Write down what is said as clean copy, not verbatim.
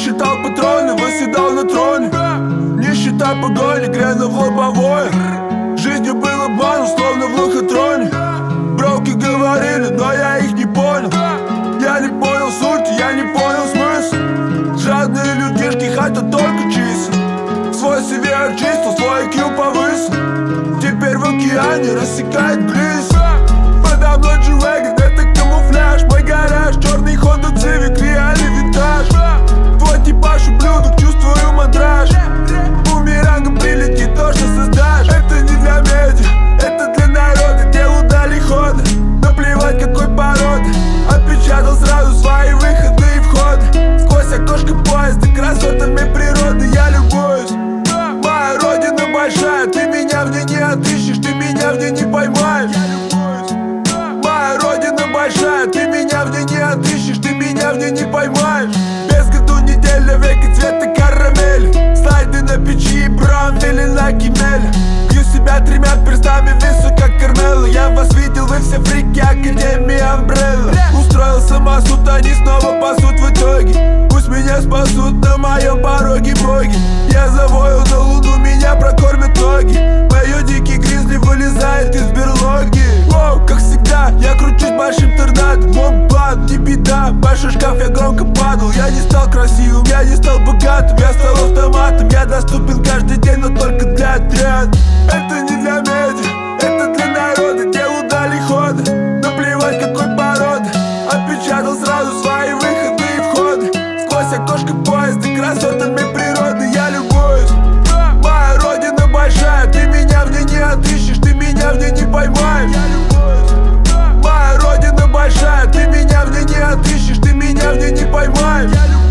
считал патроны, восседал на троне. Не считай погони, грязно в лобовое. Жизнью был обман, словно в лохотроне. Броки говорили, но я их не понял. Я не понял суть, я не понял смысл. Жадные людишки хотят только чисел. Свой CV очистил, свой IQ повысил. Теперь в океане рассекает глиз. Подо мной G-Wagon, это камуфляж. Мой гараж, черный Honda Civic, реальный винтаж. Твой типаж ублюдок, чувствую мандраж. Бумерангом прилетит то, что создашь. Это не для медиа, это для народа. Делу дали хода, наплевать какой породы. Отпечатал сразу свои выходы и входы. Сквозь окошко поезда красотами природы я любуюсь. Моя родина большая, ты меня в ней не отыщешь, ты меня в ней не поймаешь. Моя родина большая, ты меня в ней не отыщешь, ты меня в ней не поймаешь. Без году неделя, веки цвета карамели. Слайды на печи, бро, feeling like Emel. Бью себя тремя перстами, весу как Кармело. Я вас видел, вы все фрики Академии Umbrella. Устроил самосуд, они снова пасут в итоге. Пусть меня спасут на моем пороге боги. Я завою на луну, меня прокормят ноги. Мое дикий гризли вылезает из берлоги. Воу, как всегда, я кручусь большим торнадо. Мой план, не беда, большой шкаф, я громко падал. Я не стал красивым, я не стал богатым. Я стал автоматом, я доступен каждый день, но только для отряда. Это не для медиа, это для народа. Делу дали хода, наплевать какой породы. Отпечатал сразу свои выходы и входы. Сквозь окошко поезда красотами природы я любуюсь. Моя родина большая, ты меня в ней не отыщешь, ты меня в ней не поймаешь. Моя родина большая, ты меня в ней не отыщешь, ты меня в ней не поймаешь.